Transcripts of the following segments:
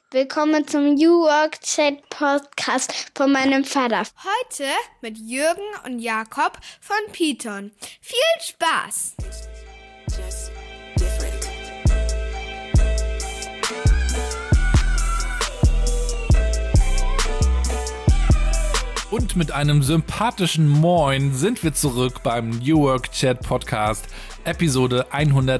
Willkommen zum New Work Chat Podcast von meinem Vater. Heute mit Jürgen und Jakob von Python. Viel Spaß! Und mit einem sympathischen Moin sind wir zurück beim New Work Chat Podcast, Episode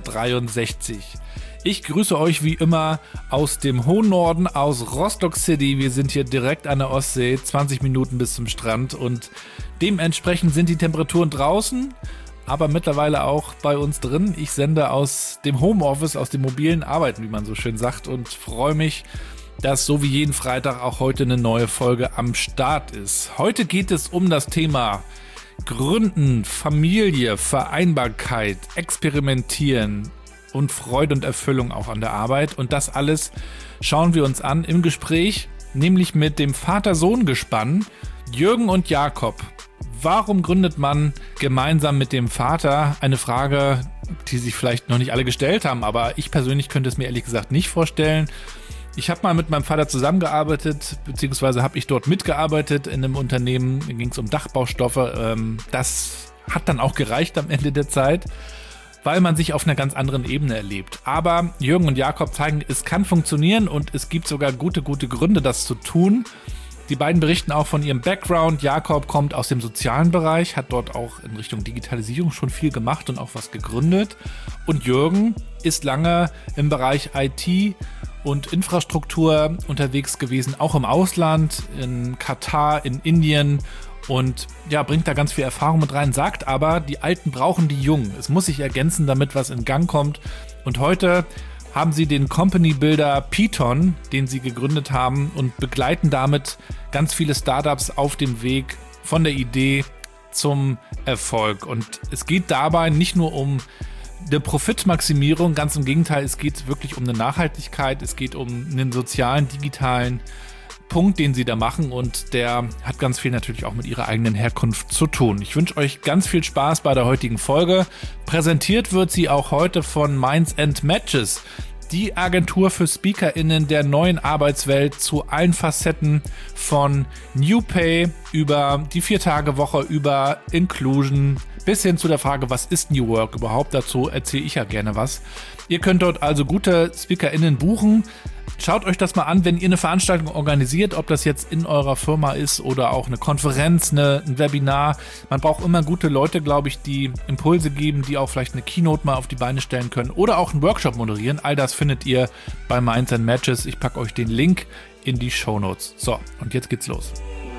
163. Ich grüße euch wie immer aus dem hohen Norden, aus Rostock City. Wir sind hier direkt an der Ostsee, 20 Minuten bis zum Strand und dementsprechend sind die Temperaturen draußen, aber mittlerweile auch bei uns drin. Ich sende aus dem Homeoffice, aus dem mobilen Arbeiten, wie man so schön sagt, und freue mich, dass so wie jeden Freitag auch heute eine neue Folge am Start ist. Heute geht es um das Thema Gründen, Familie, Vereinbarkeit, Experimentieren und Freude und Erfüllung auch an der Arbeit. Und das alles schauen wir uns an im Gespräch, nämlich mit dem Vater-Sohn-Gespann Jürgen und Jakob. Warum gründet man gemeinsam mit dem Vater? Eine Frage, die sich vielleicht noch nicht alle gestellt haben, aber ich persönlich könnte es mir ehrlich gesagt nicht vorstellen. Ich habe mal mit meinem Vater zusammengearbeitet, beziehungsweise habe ich dort mitgearbeitet in einem Unternehmen, da ging es um Dachbaustoffe. Das hat dann auch gereicht am Ende der Zeit, weil man sich auf einer ganz anderen Ebene erlebt. Aber Jürgen und Jakob zeigen, es kann funktionieren und es gibt sogar gute Gründe, das zu tun. Die beiden berichten auch von ihrem Background. Jakob kommt aus dem sozialen Bereich, hat dort auch in Richtung Digitalisierung schon viel gemacht und auch was gegründet. Und Jürgen ist lange im Bereich IT und Infrastruktur unterwegs gewesen, auch im Ausland, in Katar, in Indien, und ja, bringt da ganz viel Erfahrung mit rein, sagt aber, die Alten brauchen die Jungen. Es muss sich ergänzen, damit was in Gang kommt. Und heute haben sie den Company Builder Python, den sie gegründet haben, und begleiten damit ganz viele Startups auf dem Weg von der Idee zum Erfolg. Und es geht dabei nicht nur um eine Profitmaximierung, ganz im Gegenteil, es geht wirklich um eine Nachhaltigkeit, es geht um einen sozialen, digitalen Punkt, den sie da machen, und der hat ganz viel natürlich auch mit ihrer eigenen Herkunft zu tun. Ich wünsche euch ganz viel Spaß bei der heutigen Folge. Präsentiert wird sie auch heute von Minds & Matches, die Agentur für SpeakerInnen der neuen Arbeitswelt zu allen Facetten von New Pay über die 4-Tage-Woche, über Inclusion bis hin zu der Frage, was ist New Work überhaupt? Dazu erzähle ich ja gerne was. Ihr könnt dort also gute SpeakerInnen buchen. Schaut euch das mal an, wenn ihr eine Veranstaltung organisiert, ob das jetzt in eurer Firma ist oder auch eine Konferenz, ein Webinar. Man braucht immer gute Leute, glaube ich, die Impulse geben, die auch vielleicht eine Keynote mal auf die Beine stellen können oder auch einen Workshop moderieren. All das findet ihr bei Minds & Matches. Ich packe euch den Link in die Shownotes. So, und jetzt geht's los.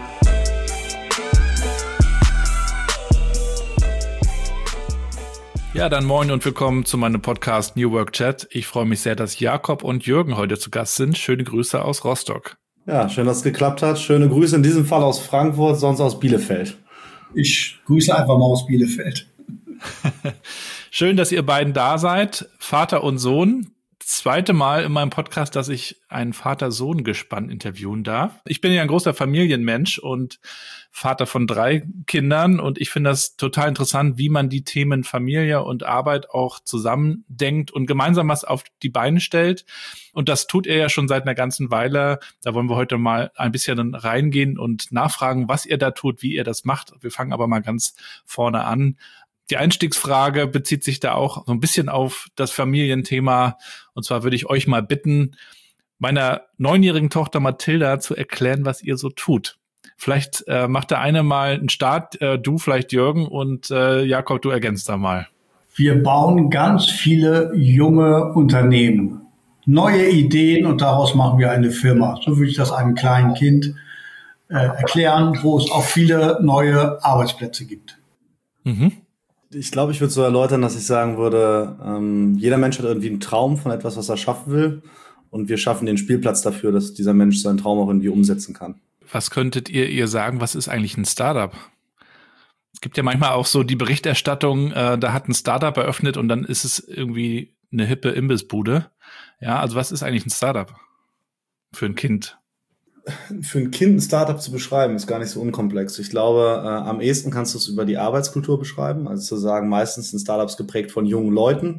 Ja, dann moin und willkommen zu meinem Podcast New Work Chat. Ich freue mich sehr, dass Jakob und Jürgen heute zu Gast sind. Schöne Grüße aus Rostock. Ja, schön, dass es geklappt hat. Schöne Grüße in diesem Fall aus Frankfurt, sonst aus Bielefeld. Ich grüße einfach mal aus Bielefeld. Schön, dass ihr beiden da seid. Vater und Sohn. Zweite Mal in meinem Podcast, dass ich einen Vater-Sohn-Gespann interviewen darf. Ich bin ja ein großer Familienmensch und Vater von 3 Kindern, und ich finde das total interessant, wie man die Themen Familie und Arbeit auch zusammendenkt und gemeinsam was auf die Beine stellt. Und das tut er ja schon seit einer ganzen Weile. Da wollen wir heute mal ein bisschen reingehen und nachfragen, was ihr da tut, wie ihr das macht. Wir fangen aber mal ganz vorne an. Die Einstiegsfrage bezieht sich da auch so ein bisschen auf das Familienthema. Und zwar würde ich euch mal bitten, meiner 9-jährigen Tochter Mathilda zu erklären, was ihr so tut. Vielleicht macht der eine mal einen Start, du vielleicht Jürgen, und Jakob, du ergänzt da mal. Wir bauen ganz viele junge Unternehmen, neue Ideen, und daraus machen wir eine Firma. So würde ich das einem kleinen Kind erklären, wo es auch viele neue Arbeitsplätze gibt. Mhm. Ich glaube, ich würde so erläutern, dass ich sagen würde, jeder Mensch hat irgendwie einen Traum von etwas, was er schaffen will. Und wir schaffen den Spielplatz dafür, dass dieser Mensch seinen Traum auch irgendwie umsetzen kann. Was könntet ihr sagen, was ist eigentlich ein Startup? Es gibt ja manchmal auch so die Berichterstattung, da hat ein Startup eröffnet und dann ist es irgendwie eine hippe Imbissbude. Ja, also was ist eigentlich ein Startup für ein Kind? Für ein Kind ein Startup zu beschreiben, ist gar nicht so unkomplex. Ich glaube, am ehesten kannst du es über die Arbeitskultur beschreiben. Also zu sagen, meistens sind Startups geprägt von jungen Leuten,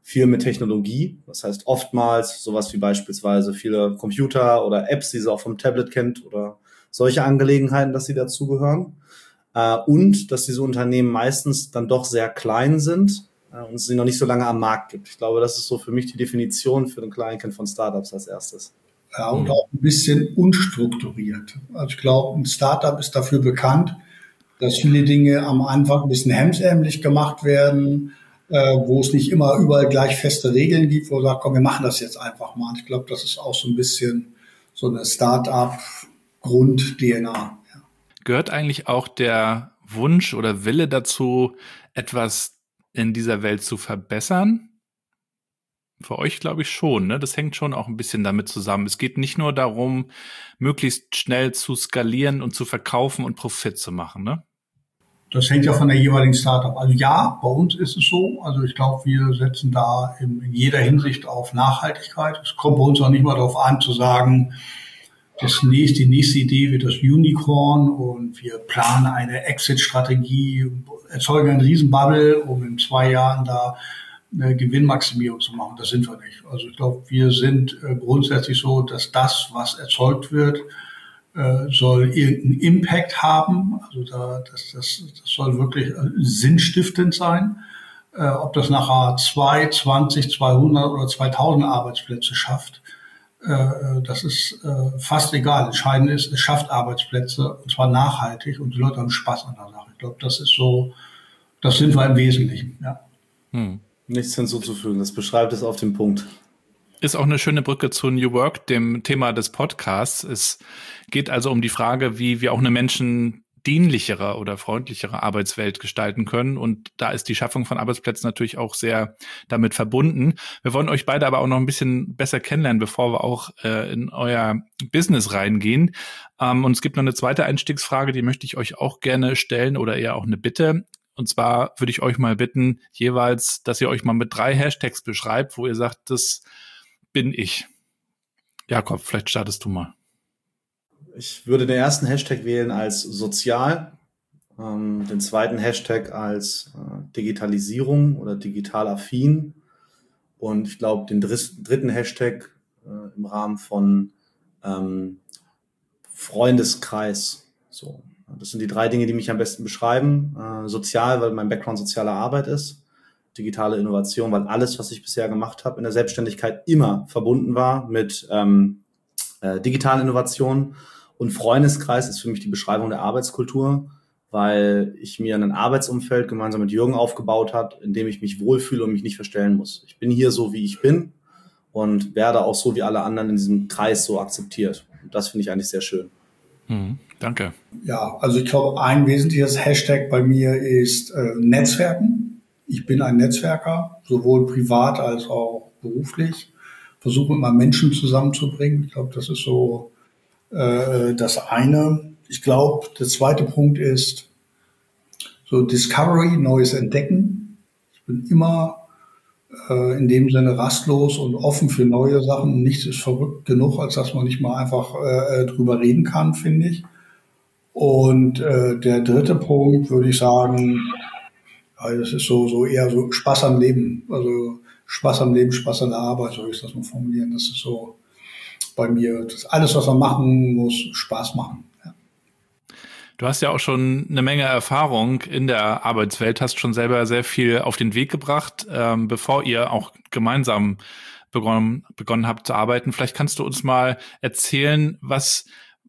viel mit Technologie. Das heißt oftmals sowas wie beispielsweise viele Computer oder Apps, die sie auch vom Tablet kennt oder solche Angelegenheiten, dass sie dazugehören. Und dass diese Unternehmen meistens dann doch sehr klein sind und es sie noch nicht so lange am Markt gibt. Ich glaube, das ist so für mich die Definition für den Kleinkind von Startups als erstes. Ja, und auch ein bisschen unstrukturiert. Also ich glaube, ein Startup ist dafür bekannt, dass viele Dinge am Anfang ein bisschen hemdsärmlich gemacht werden, wo es nicht immer überall gleich feste Regeln gibt, wo man sagt, komm, wir machen das jetzt einfach mal. Und ich glaube, das ist auch so ein bisschen so eine Startup-Grund-DNA. Ja. Gehört eigentlich auch der Wunsch oder Wille dazu, etwas in dieser Welt zu verbessern? Für euch glaube ich schon, ne? Das hängt schon auch ein bisschen damit zusammen. Es geht nicht nur darum, möglichst schnell zu skalieren und zu verkaufen und Profit zu machen, ne? Das hängt ja von der jeweiligen Startup. Also ja, bei uns ist es so. Also ich glaube, wir setzen da in jeder Hinsicht auf Nachhaltigkeit. Es kommt bei uns auch nicht mal darauf an, zu sagen, die nächste Idee wird das Unicorn und wir planen eine Exit-Strategie, erzeugen einen Riesenbubble, um in 2 Jahren da eine Gewinnmaximierung zu machen. Das sind wir nicht. Also ich glaube, wir sind grundsätzlich so, dass das, was erzeugt wird, soll irgendeinen Impact haben. Also das soll wirklich sinnstiftend sein. Ob das nachher 2, 20, 200 oder 2000 Arbeitsplätze schafft, das ist fast egal. Entscheidend ist, es schafft Arbeitsplätze, und zwar nachhaltig, und die Leute haben Spaß an der Sache. Ich glaube, das ist so, das sind wir im Wesentlichen. Ja. Nichts hinzuzufügen, das beschreibt es auf den Punkt. Ist auch eine schöne Brücke zu New Work, dem Thema des Podcasts. Es geht also um die Frage, wie wir auch eine menschendienlichere oder freundlichere Arbeitswelt gestalten können. Und da ist die Schaffung von Arbeitsplätzen natürlich auch sehr damit verbunden. Wir wollen euch beide aber auch noch ein bisschen besser kennenlernen, bevor wir auch in euer Business reingehen. Und es gibt noch eine zweite Einstiegsfrage, die möchte ich euch auch gerne stellen oder eher auch eine Bitte. Und zwar würde ich euch mal bitten, jeweils, dass ihr euch mal mit 3 Hashtags beschreibt, wo ihr sagt, das bin ich. Jakob, vielleicht startest du mal. Ich würde den ersten Hashtag wählen als sozial, den zweiten Hashtag als Digitalisierung oder digital affin und ich glaube den dritten Hashtag im Rahmen von Freundeskreis. So, das sind die 3 Dinge, die mich am besten beschreiben. Sozial, weil mein Background soziale Arbeit ist. Digitale Innovation, weil alles, was ich bisher gemacht habe in der Selbstständigkeit, immer verbunden war mit digitalen Innovationen. Und Freundeskreis ist für mich die Beschreibung der Arbeitskultur, weil ich mir ein Arbeitsumfeld gemeinsam mit Jürgen aufgebaut habe, in dem ich mich wohlfühle und mich nicht verstellen muss. Ich bin hier so, wie ich bin und werde auch so wie alle anderen in diesem Kreis so akzeptiert. Und das finde ich eigentlich sehr schön. Danke. Ja, also ich glaube, ein wesentliches Hashtag bei mir ist Netzwerken. Ich bin ein Netzwerker, sowohl privat als auch beruflich. Versuche immer Menschen zusammenzubringen. Ich glaube, das ist so das eine. Ich glaube, der zweite Punkt ist so Discovery, Neues entdecken. Ich bin immer in dem Sinne rastlos und offen für neue Sachen. Nichts ist verrückt genug, als dass man nicht mal einfach drüber reden kann, finde ich. Und der dritte Punkt würde ich sagen, das ist so eher so Spaß am Leben. Also Spaß am Leben, Spaß an der Arbeit, soll ich das mal formulieren. Das ist so bei mir, das alles, was man machen muss, Spaß machen. Ja. Du hast ja auch schon eine Menge Erfahrung in der Arbeitswelt, hast schon selber sehr viel auf den Weg gebracht, bevor ihr auch gemeinsam begonnen habt zu arbeiten. Vielleicht kannst du uns mal erzählen, was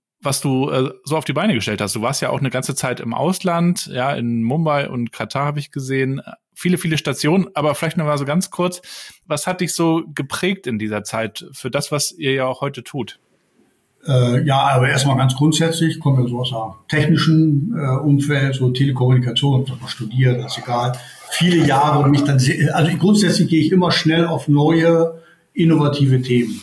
du so auf die Beine gestellt hast. Du warst ja auch eine ganze Zeit im Ausland, ja, in Mumbai und Katar habe ich gesehen. Viele Stationen, aber vielleicht noch mal so ganz kurz, was hat dich so geprägt in dieser Zeit für das, was ihr ja auch heute tut? Ja, aber erstmal ganz grundsätzlich, kommen wir so aus einem technischen Umfeld, so Telekommunikation, ich habe mal studiert, das ist egal. Viele Jahre und mich dann, also grundsätzlich gehe ich immer schnell auf neue, innovative Themen.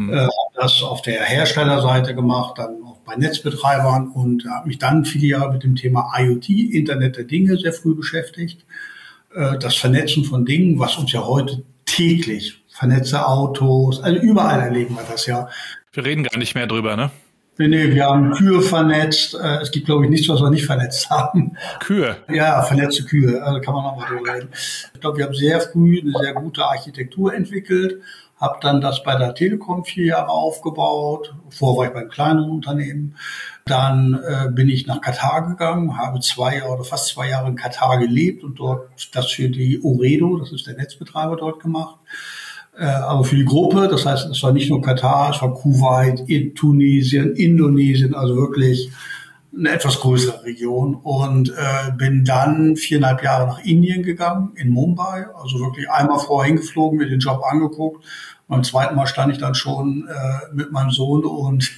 Das auf der Herstellerseite gemacht, dann auch bei Netzbetreibern und habe mich dann viele Jahre mit dem Thema IoT, Internet der Dinge, sehr früh beschäftigt. Das Vernetzen von Dingen, was uns ja heute täglich, vernetzte Autos, also überall erleben wir das ja. Wir reden gar nicht mehr drüber, ne? Nee, wir haben Kühe vernetzt. Es gibt, glaube ich, nichts, was wir nicht vernetzt haben. Kühe? Ja, vernetzte Kühe, also kann man noch mal drüber reden. Ich glaube, wir haben sehr früh eine sehr gute Architektur entwickelt, habe dann das bei der Telekom 4 Jahre aufgebaut. Vorher war ich beim kleinen Unternehmen. Dann bin ich nach Katar gegangen, habe 2 Jahre oder fast 2 Jahre in Katar gelebt und dort das für die Ooredoo, das ist der Netzbetreiber, dort gemacht. Aber für die Gruppe, das heißt, es war nicht nur Katar, es war Kuwait, Tunesien, Indonesien, also wirklich eine etwas größere Region und bin dann 4,5 Jahre nach Indien gegangen, in Mumbai, also wirklich einmal vorher hingeflogen, mir den Job angeguckt. Beim zweiten Mal stand ich dann schon mit meinem Sohn und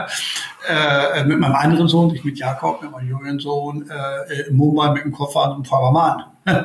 mit meinem anderen Sohn, nicht mit Jakob, mit meinem jüngeren Sohn, in Mumbai mit dem Koffer und einem Paraman.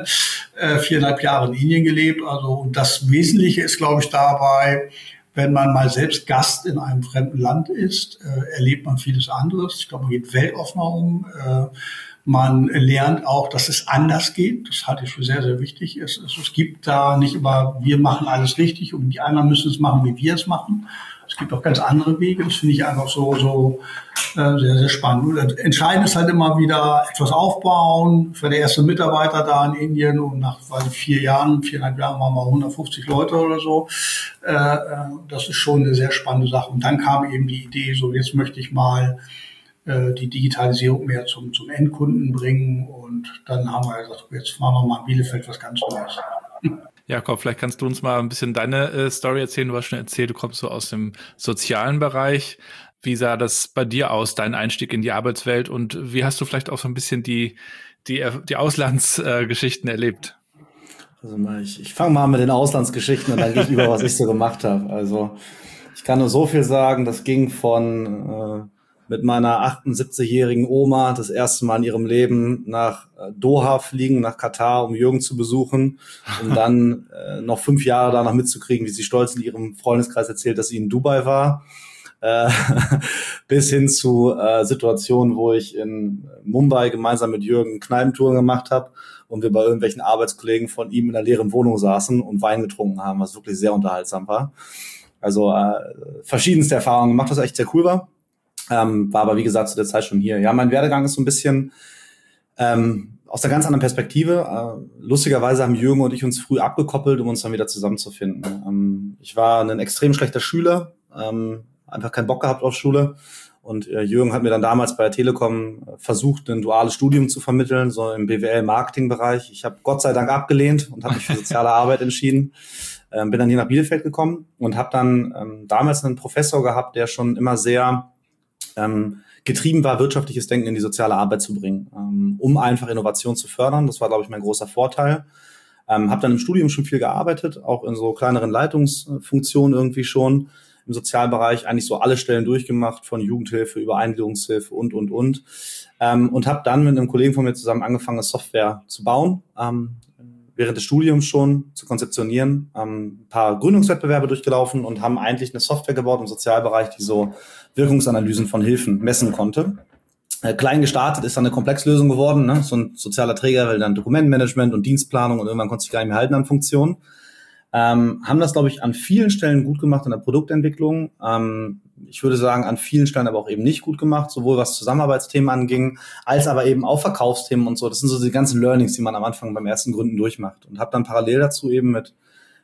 4,5 Jahre in Indien gelebt, also und das Wesentliche ist, glaube ich, dabei, wenn man mal selbst Gast in einem fremden Land ist, erlebt man vieles anderes. Ich glaube, man geht weltoffener um. Man lernt auch, dass es anders geht. Das halte ich für sehr, sehr wichtig. Es gibt da nicht immer, wir machen alles richtig und die anderen müssen es machen, wie wir es machen. Es gibt auch ganz andere Wege. Das finde ich einfach so sehr, sehr spannend. Und entscheidend ist halt immer wieder etwas aufbauen. Ich war der erste Mitarbeiter da in Indien und nach 4 Jahren, 4,5 Jahren waren wir 150 Leute oder so. Das ist schon eine sehr spannende Sache. Und dann kam eben die Idee, so jetzt möchte ich mal die Digitalisierung mehr zum Endkunden bringen. Und dann haben wir gesagt, jetzt machen wir mal in Bielefeld was ganz Neues. Jakob, vielleicht kannst du uns mal ein bisschen deine Story erzählen. Du hast schon erzählt, du kommst so aus dem sozialen Bereich. Wie sah das bei dir aus, dein Einstieg in die Arbeitswelt? Und wie hast du vielleicht auch so ein bisschen die Auslandsgeschichten erlebt? Also ich fange mal an mit den Auslandsgeschichten und dann gehe ich über, was ich so gemacht habe. Also ich kann nur so viel sagen, das ging von mit meiner 78-jährigen Oma das erste Mal in ihrem Leben nach Doha fliegen, nach Katar, um Jürgen zu besuchen, um dann noch 5 Jahre danach mitzukriegen, wie sie stolz in ihrem Freundeskreis erzählt, dass sie in Dubai war, bis hin zu Situationen, wo ich in Mumbai gemeinsam mit Jürgen Kneipentouren gemacht habe und wir bei irgendwelchen Arbeitskollegen von ihm in einer leeren Wohnung saßen und Wein getrunken haben, was wirklich sehr unterhaltsam war. Also verschiedenste Erfahrungen gemacht, was echt sehr cool war. War aber, wie gesagt, zu der Zeit schon hier. Ja, mein Werdegang ist so ein bisschen aus einer ganz anderen Perspektive. Lustigerweise haben Jürgen und ich uns früh abgekoppelt, um uns dann wieder zusammenzufinden. Ich war ein extrem schlechter Schüler, einfach keinen Bock gehabt auf Schule. Und Jürgen hat mir dann damals bei der Telekom versucht, ein duales Studium zu vermitteln, so im BWL-Marketing-Bereich. Ich habe Gott sei Dank abgelehnt und habe mich für soziale Arbeit entschieden. Bin dann hier nach Bielefeld gekommen und habe dann damals einen Professor gehabt, der schon immer sehr getrieben war, wirtschaftliches Denken in die soziale Arbeit zu bringen, um einfach Innovation zu fördern. Das war, glaube ich, mein großer Vorteil. Habe dann im Studium schon viel gearbeitet, auch in so kleineren Leitungsfunktionen irgendwie schon im Sozialbereich, eigentlich so alle Stellen durchgemacht, von Jugendhilfe über Eingliederungshilfe und. Und habe dann mit einem Kollegen von mir zusammen angefangen, eine Software zu bauen, während des Studiums schon zu konzeptionieren, ein paar Gründungswettbewerbe durchgelaufen und haben eigentlich eine Software gebaut im Sozialbereich, die so Wirkungsanalysen von Hilfen messen konnte. Klein gestartet, ist dann eine Komplexlösung geworden, ne? So ein sozialer Träger will dann Dokumentenmanagement und Dienstplanung und irgendwann konnte sich gar nicht mehr halten an Funktionen. Haben das, glaube ich, an vielen Stellen gut gemacht in der Produktentwicklung. Ich würde sagen, an vielen Stellen aber auch eben nicht gut gemacht, sowohl was Zusammenarbeitsthemen anging, als aber eben auch Verkaufsthemen und so. Das sind so die ganzen Learnings, die man am Anfang beim ersten Gründen durchmacht. Und habe dann parallel dazu eben mit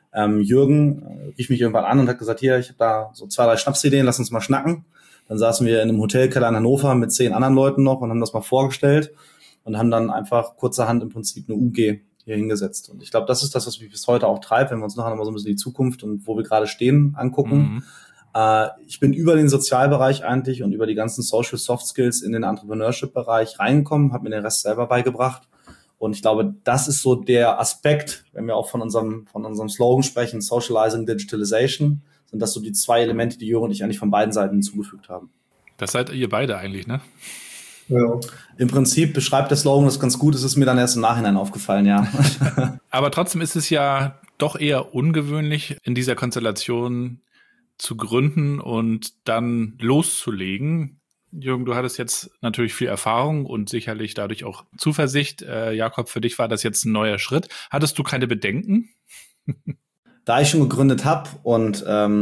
Jürgen, rief mich irgendwann an und hat gesagt, hier, ich habe da so 2, 3 Schnapsideen, lass uns mal schnacken. Dann saßen wir in einem Hotelkeller in Hannover mit 10 anderen Leuten noch und haben das mal vorgestellt und haben dann einfach kurzerhand im Prinzip eine UG hier hingesetzt. Und ich glaube, das ist das, was mich bis heute auch treibt, wenn wir uns nachher nochmal so ein bisschen die Zukunft und wo wir gerade stehen angucken. Ich bin über den Sozialbereich eigentlich und über die ganzen Social Soft Skills in den Entrepreneurship-Bereich reingekommen, habe mir den Rest selber beigebracht. Und ich glaube, das ist so der Aspekt, wenn wir auch von unserem Slogan sprechen, Socializing Digitalization, sind das so die 2 Elemente, die Jürgen und ich eigentlich von beiden Seiten hinzugefügt haben. Das seid ihr beide eigentlich, ne? Ja. Im Prinzip beschreibt der Slogan das ganz gut, es ist mir dann erst im Nachhinein aufgefallen, ja. Aber trotzdem ist es ja doch eher ungewöhnlich, in dieser Konstellation zu gründen und dann loszulegen. Jürgen, du hattest jetzt natürlich viel Erfahrung und sicherlich dadurch auch Zuversicht. Jakob, für dich war das jetzt ein neuer Schritt. Hattest du keine Bedenken? Da ich schon gegründet habe und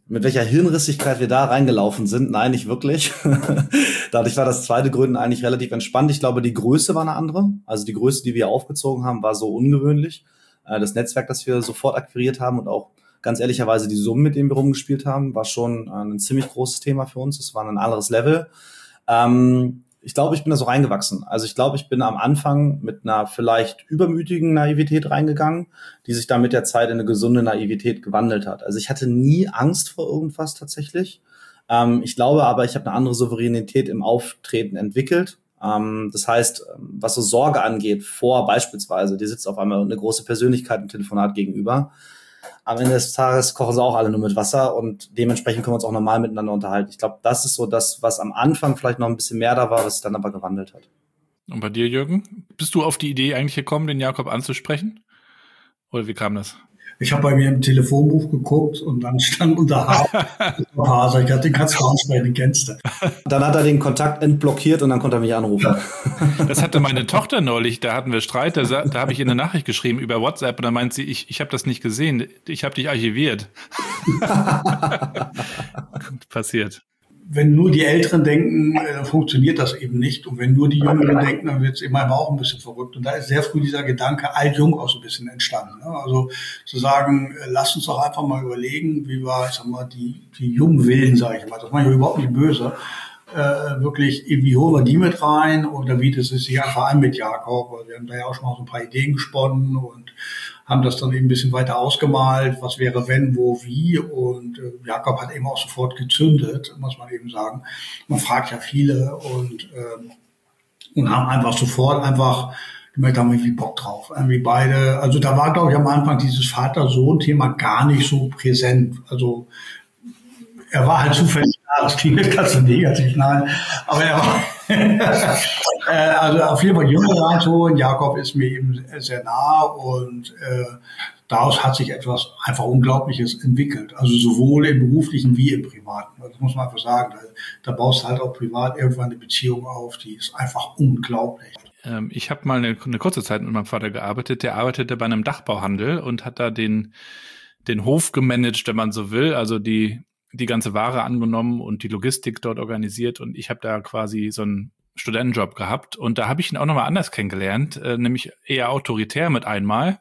mit welcher Hirnrissigkeit wir da reingelaufen sind. Nein, nicht wirklich. Dadurch war das zweite Gründen eigentlich relativ entspannt. Ich glaube, die Größe war eine andere. Also die Größe, die wir aufgezogen haben, war so ungewöhnlich. Das Netzwerk, das wir sofort akquiriert haben und auch ganz ehrlicherweise die Summen, mit denen wir rumgespielt haben, war schon ein ziemlich großes Thema für uns. Es war ein anderes Level. Ich glaube, ich bin da so reingewachsen. Also ich glaube, ich bin am Anfang mit einer vielleicht übermütigen Naivität reingegangen, die sich dann mit der Zeit in eine gesunde Naivität gewandelt hat. Also ich hatte nie Angst vor irgendwas tatsächlich. Ich glaube aber, ich habe eine andere Souveränität im Auftreten entwickelt. Das heißt, was so Sorge angeht, vor beispielsweise, dir sitzt auf einmal eine große Persönlichkeit im Telefonat gegenüber. Am Ende des Tages kochen sie auch alle nur mit Wasser und dementsprechend können wir uns auch normal miteinander unterhalten. Ich glaube, das ist so das, was am Anfang vielleicht noch ein bisschen mehr da war, was sich dann aber gewandelt hat. Und bei dir, Jürgen? Bist du auf die Idee eigentlich gekommen, den Jakob anzusprechen? Oder wie kam das? Ich habe bei mir im Telefonbuch geguckt und dann stand unter Haser, ich hatte den kannst du ansprechen, den kennst du. Dann hat er den Kontakt entblockiert und dann konnte er mich anrufen. Das hatte meine Tochter neulich, da hatten wir Streit, da habe ich ihr eine Nachricht geschrieben über WhatsApp und dann meint sie, ich habe das nicht gesehen, ich habe dich archiviert. Passiert. Wenn nur die Älteren denken, funktioniert das eben nicht. Und wenn nur die Jüngeren denken, dann wird es eben auch ein bisschen verrückt. Und da ist sehr früh dieser Gedanke alt-jung auch so ein bisschen entstanden. Also zu sagen, lass uns doch einfach mal überlegen, wie wir, ich sag mal, die jungen Wilden, sage ich mal, das meine ich überhaupt nicht böse, wirklich, wie holen wir die mit rein oder wie das ist sich einfach ein mit Jakob. Wir haben da ja auch schon mal so ein paar Ideen gesponnen und haben das dann eben ein bisschen weiter ausgemalt, was wäre wenn, wo, wie. Und Jakob hat eben auch sofort gezündet, muss man eben sagen. Man fragt ja viele und haben einfach sofort gemerkt, haben irgendwie Bock drauf. Irgendwie beide, also da war, glaube ich, am Anfang dieses Vater-Sohn-Thema gar nicht so präsent. Also er war halt zufällig da, das klingt jetzt ganz so negativ, nein, aber er war also auf jeden Fall jünger reinzuholen. Jakob ist mir eben sehr nah und daraus hat sich etwas einfach Unglaubliches entwickelt. Also sowohl im beruflichen wie im privaten. Das muss man einfach sagen. Da baust du halt auch privat irgendwann eine Beziehung auf, die ist einfach unglaublich. Ich habe mal eine kurze Zeit mit meinem Vater gearbeitet. Der arbeitete bei einem Dachbauhandel und hat da den Hof gemanagt, wenn man so will. Also die ganze Ware angenommen und die Logistik dort organisiert. Und ich habe da quasi so einen Studentenjob gehabt. Und da habe ich ihn auch nochmal anders kennengelernt, nämlich eher autoritär mit einmal,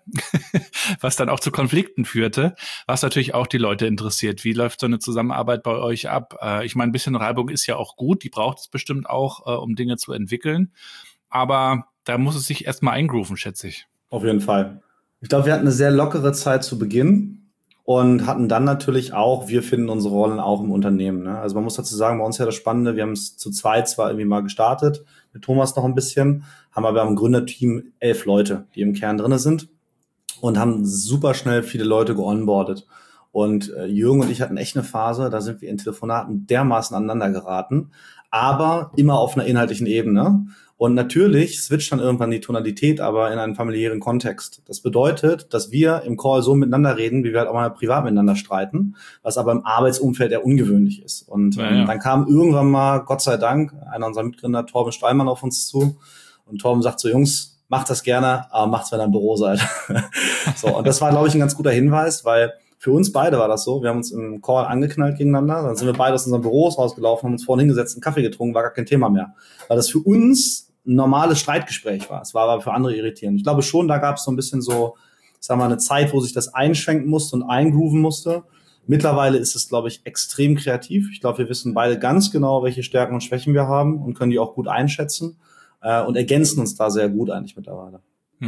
was dann auch zu Konflikten führte, was natürlich auch die Leute interessiert. Wie läuft so eine Zusammenarbeit bei euch ab? Ich meine, ein bisschen Reibung ist ja auch gut. Die braucht es bestimmt auch, um Dinge zu entwickeln. Aber da muss es sich erstmal eingrooven, schätze ich. Auf jeden Fall. Ich glaube, wir hatten eine sehr lockere Zeit zu Beginn. Und hatten dann natürlich auch, wir finden unsere Rollen auch im Unternehmen. Ne? Also man muss dazu sagen, bei uns ja das Spannende, wir haben es zu zweit zwar irgendwie mal gestartet, mit Thomas noch ein bisschen, haben aber im Gründerteam 11 Leute, die im Kern drinne sind und haben super schnell viele Leute geonboardet. Und Jürgen und ich hatten echt eine Phase, da sind wir in Telefonaten dermaßen aneinander geraten, aber immer auf einer inhaltlichen Ebene. Und natürlich switcht dann irgendwann die Tonalität, aber in einen familiären Kontext. Das bedeutet, dass wir im Call so miteinander reden, wie wir halt auch mal privat miteinander streiten, was aber im Arbeitsumfeld eher ungewöhnlich ist. Und dann kam irgendwann mal, Gott sei Dank, einer unserer Mitgründer, Torben Steinmann, auf uns zu. Und Torben sagt so, Jungs, macht das gerne, aber macht's, wenn ihr im Büro seid. So, und das war, glaube ich, ein ganz guter Hinweis, weil für uns beide war das so. Wir haben uns im Call angeknallt gegeneinander. Dann sind wir beide aus unseren Büros rausgelaufen, haben uns vorne hingesetzt, einen Kaffee getrunken, war gar kein Thema mehr. Weil das für uns ein normales Streitgespräch war. Es war aber für andere irritierend. Ich glaube schon, da gab es so ein bisschen so, ich sag mal, eine Zeit, wo sich das einschränken musste und eingrooven musste. Mittlerweile ist es, glaube ich, extrem kreativ. Ich glaube, wir wissen beide ganz genau, welche Stärken und Schwächen wir haben und können die auch gut einschätzen und ergänzen uns da sehr gut eigentlich mittlerweile.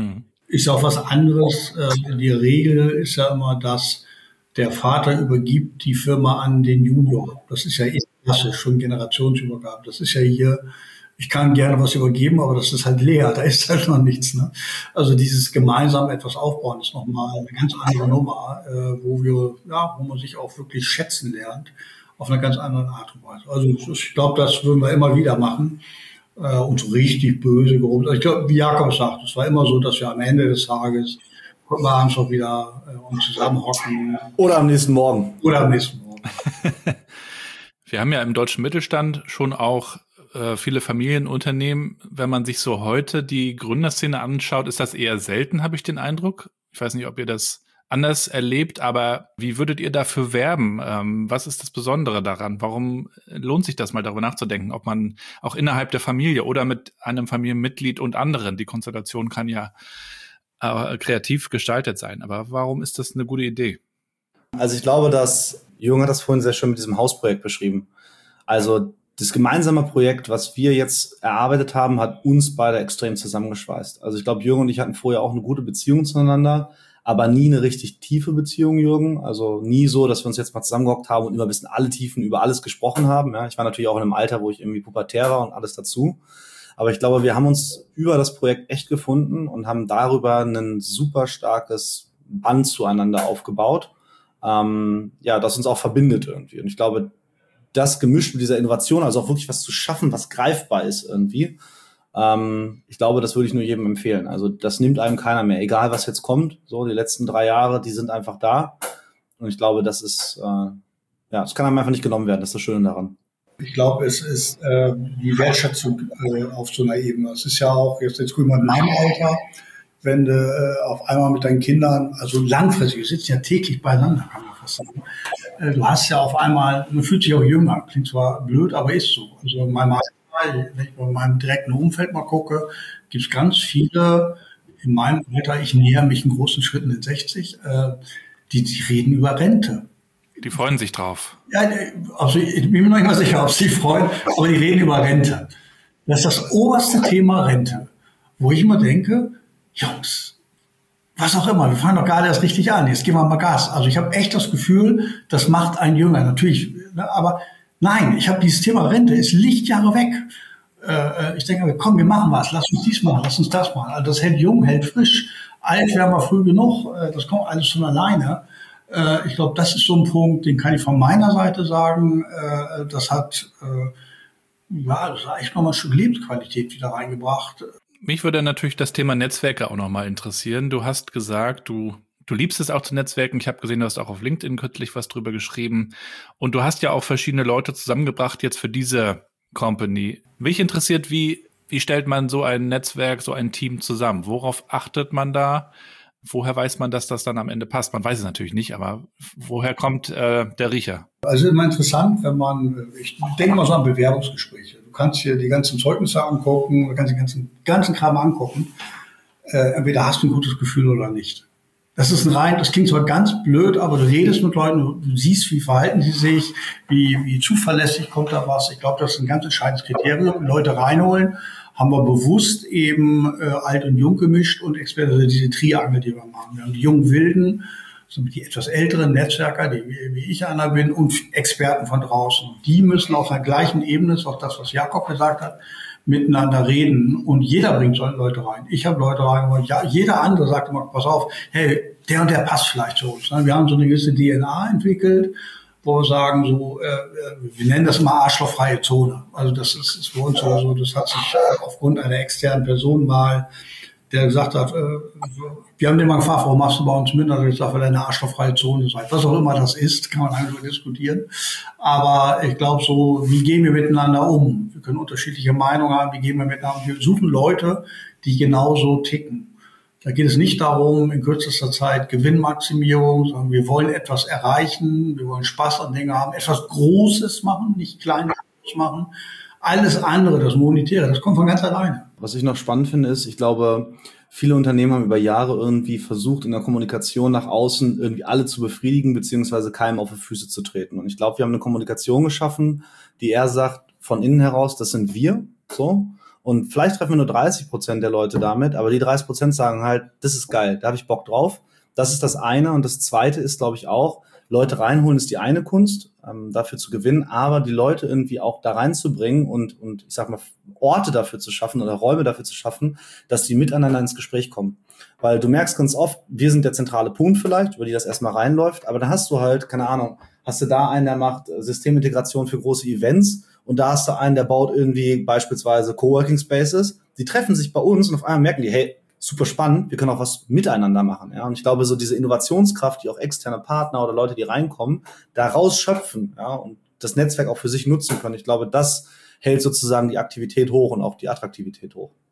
Ist auch was anderes. Die Regel ist ja immer, dass der Vater übergibt die Firma an den Junior. Das ist ja klassisch, schon Generationsübergabe. Das ist ja hier, ich kann gerne was übergeben, aber das ist halt leer, da ist halt noch nichts. Ne? Also dieses gemeinsam etwas aufbauen ist nochmal eine ganz andere Nummer, wo man sich auch wirklich schätzen lernt, auf eine ganz andere Art und Weise. Also ich glaube, das würden wir immer wieder machen. Und so richtig böse gehoben. Also ich glaube, wie Jakob sagt, es war immer so, dass wir am Ende des Tages gucken wir abends auch wieder uns zusammenhocken. Oder am nächsten Morgen. Wir haben ja im deutschen Mittelstand schon auch viele Familienunternehmen. Wenn man sich so heute die Gründerszene anschaut, ist das eher selten, habe ich den Eindruck. Ich weiß nicht, ob ihr das anders erlebt, aber wie würdet ihr dafür werben? Was ist das Besondere daran? Warum lohnt sich das mal, darüber nachzudenken, ob man auch innerhalb der Familie oder mit einem Familienmitglied und anderen, die Konstellation kann ja kreativ gestaltet sein, aber warum ist das eine gute Idee? Also ich glaube, dass Jürgen hat das vorhin sehr schön mit diesem Hausprojekt beschrieben. Also das gemeinsame Projekt, was wir jetzt erarbeitet haben, hat uns beide extrem zusammengeschweißt. Also ich glaube, Jürgen und ich hatten vorher auch eine gute Beziehung zueinander, aber nie eine richtig tiefe Beziehung, Jürgen. Also nie so, dass wir uns jetzt mal zusammengehockt haben und immer ein bisschen alle Tiefen über alles gesprochen haben. Ja, ich war natürlich auch in einem Alter, wo ich irgendwie pubertär war und alles dazu. Aber ich glaube, wir haben uns über das Projekt echt gefunden und haben darüber ein super starkes Band zueinander aufgebaut, das uns auch verbindet irgendwie. Und ich glaube, das gemischt mit dieser Innovation, also auch wirklich was zu schaffen, was greifbar ist irgendwie, ich glaube, das würde ich nur jedem empfehlen. Also das nimmt einem keiner mehr, egal was jetzt kommt. So, die letzten 3 Jahre, die sind einfach da. Und ich glaube, das ist, das kann einem einfach nicht genommen werden. Das ist das Schöne daran. Ich glaube, es ist die Wertschätzung auf so einer Ebene. Es ist ja auch, jetzt gucken wir mal in meinem Alter, wenn du auf einmal mit deinen Kindern, also langfristig, wir sitzen ja täglich beieinander, kann man fast sagen. Du hast ja auf einmal, man fühlt sich auch jünger, klingt zwar blöd, aber ist so. Also in meinem Alter, wenn ich bei meinem direkten Umfeld mal gucke, gibt es ganz viele in meinem Alter, ich näher mich in großen Schritten in 60, die reden über Rente. Die freuen sich drauf. Ja, also ich bin mir noch nicht mal sicher, ob sie freuen, aber die reden über Rente. Das ist das oberste Thema Rente, wo ich immer denke, Jungs, was auch immer, wir fangen doch gerade erst richtig an, jetzt geben wir mal Gas. Also ich habe echt das Gefühl, das macht einen jünger, natürlich, aber nein, ich habe dieses Thema Rente, ist Lichtjahre weg. Ich denke, komm, wir machen was, lass uns dies machen, lass uns das machen. Also das hält jung, hält frisch, alt werden wir früh genug, das kommt alles von alleine. Ich glaube, das ist so ein Punkt, den kann ich von meiner Seite sagen, das hat echt nochmal ein Stück Lebensqualität wieder reingebracht. Mich würde natürlich das Thema Netzwerke auch nochmal interessieren. Du hast gesagt, du liebst es auch zu Netzwerken. Ich habe gesehen, du hast auch auf LinkedIn kürzlich was drüber geschrieben. Und du hast ja auch verschiedene Leute zusammengebracht jetzt für diese Company. Mich interessiert, wie stellt man so ein Netzwerk, so ein Team zusammen? Worauf achtet man da? Woher weiß man, dass das dann am Ende passt? Man weiß es natürlich nicht, aber woher kommt der Riecher? Also immer interessant, ich denke mal so an Bewerbungsgespräche. Du kannst dir die ganzen Zeugnisse angucken, du kannst den ganzen Kram angucken. Entweder hast du ein gutes Gefühl oder nicht. Das klingt zwar ganz blöd, aber du redest mit Leuten, du siehst, wie verhalten sie sich, wie zuverlässig kommt da was. Ich glaube, das ist ein ganz entscheidendes Kriterium. Leute reinholen, haben wir bewusst eben alt und jung gemischt und also diese Triangel, die wir machen. Wir haben die jungen Wilden, so die etwas älteren Netzwerker, wie ich einer bin, und Experten von draußen. Die müssen auf der gleichen Ebene, ist auch das, was Jakob gesagt hat, miteinander reden. Und jeder bringt solche Leute rein. Ich habe Leute rein, und jeder andere sagt immer, pass auf, hey, der und der passt vielleicht zu uns. Wir haben so eine gewisse DNA entwickelt, wo wir sagen, wir nennen das immer arschlochfreie Zone. Also das ist für uns so, das hat sich aufgrund einer externen Person mal, der gesagt hat, wir haben den mal gefragt, warum machst du bei uns mit? Also ich sage, weil eine arschlochfreie Zone seid. Was auch immer das ist, kann man eigentlich diskutieren. Aber ich glaube so, wie gehen wir miteinander um? Wir können unterschiedliche Meinungen haben, wie gehen wir miteinander um? Wir suchen Leute, die genauso ticken. Da geht es nicht darum, in kürzester Zeit Gewinnmaximierung, sondern wir wollen etwas erreichen, wir wollen Spaß an Dingen haben, etwas Großes machen, nicht Kleines machen. Alles andere, das Monetäre, das kommt von ganz alleine. Was ich noch spannend finde, ist, ich glaube, viele Unternehmen haben über Jahre irgendwie versucht, in der Kommunikation nach außen irgendwie alle zu befriedigen, beziehungsweise keinem auf die Füße zu treten. Und ich glaube, wir haben eine Kommunikation geschaffen, die eher sagt, von innen heraus, das sind wir, so. Und vielleicht treffen wir nur 30% der Leute damit, aber die 30% sagen halt, das ist geil, da habe ich Bock drauf. Das ist das eine. Und das zweite ist, glaube ich, auch, Leute reinholen ist die eine Kunst, dafür zu gewinnen, aber die Leute irgendwie auch da reinzubringen und ich sag mal, Orte dafür zu schaffen oder Räume dafür zu schaffen, dass die miteinander ins Gespräch kommen. Weil du merkst ganz oft, wir sind der zentrale Punkt vielleicht, über die das erstmal reinläuft, aber da hast du halt, keine Ahnung, hast du da einen, der macht Systemintegration für große Events und da hast du einen, der baut irgendwie beispielsweise Coworking Spaces. Die treffen sich bei uns und auf einmal merken die, hey, super spannend, wir können auch was miteinander machen. Ja? Und ich glaube, so diese Innovationskraft, die auch externe Partner oder Leute, die reinkommen, da rausschöpfen, ja, und das Netzwerk auch für sich nutzen können. Ich glaube, das hält sozusagen die Aktivität hoch und auch die Attraktivität hoch.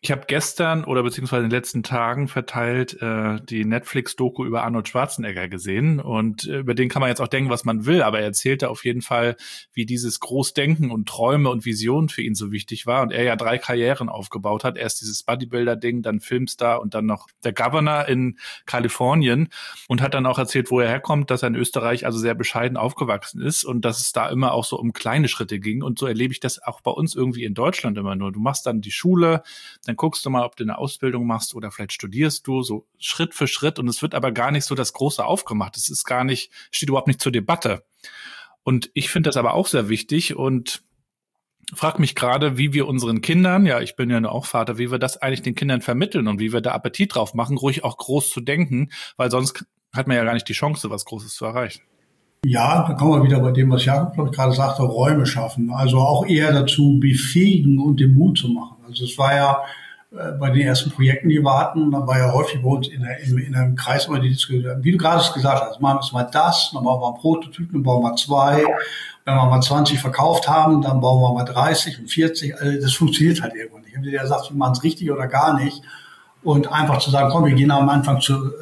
Ich habe gestern oder beziehungsweise in den letzten Tagen verteilt die Netflix-Doku über Arnold Schwarzenegger gesehen und über den kann man jetzt auch denken, was man will, aber er erzählte auf jeden Fall, wie dieses Großdenken und Träume und Visionen für ihn so wichtig war und er ja 3 Karrieren aufgebaut hat. Erst dieses Bodybuilder-Ding, dann Filmstar und dann noch der Governor in Kalifornien und hat dann auch erzählt, wo er herkommt, dass er in Österreich also sehr bescheiden aufgewachsen ist und dass es da immer auch so um kleine Schritte ging und so erlebe ich das auch bei uns irgendwie in Deutschland immer nur. Du machst dann die Schule, dann guckst du mal, ob du eine Ausbildung machst oder vielleicht studierst du so Schritt für Schritt und es wird aber gar nicht so das Große aufgemacht. Es ist gar nicht, steht überhaupt nicht zur Debatte. Und ich finde das aber auch sehr wichtig und frage mich gerade, wie wir unseren Kindern, ja, ich bin ja nur auch Vater, wie wir das eigentlich den Kindern vermitteln und wie wir da Appetit drauf machen, ruhig auch groß zu denken, weil sonst hat man ja gar nicht die Chance, was Großes zu erreichen. Ja, da kommen wir wieder bei dem, was Jakob, glaube ich, gerade sagte, Räume schaffen. Also auch eher dazu befähigen und den Mut zu machen. Also es war ja bei den ersten Projekten, die wir hatten, da war ja häufig bei uns in einem Kreis immer die Diskussion, wie du gerade gesagt hast, machen wir mal das, dann bauen wir einen Prototypen, dann bauen wir 2. Wenn wir mal 20 verkauft haben, dann bauen wir mal 30 und 40. Also das funktioniert halt irgendwo nicht. Entweder der sagt, wir machen es richtig oder gar nicht. Und einfach zu sagen, komm, wir gehen am Anfang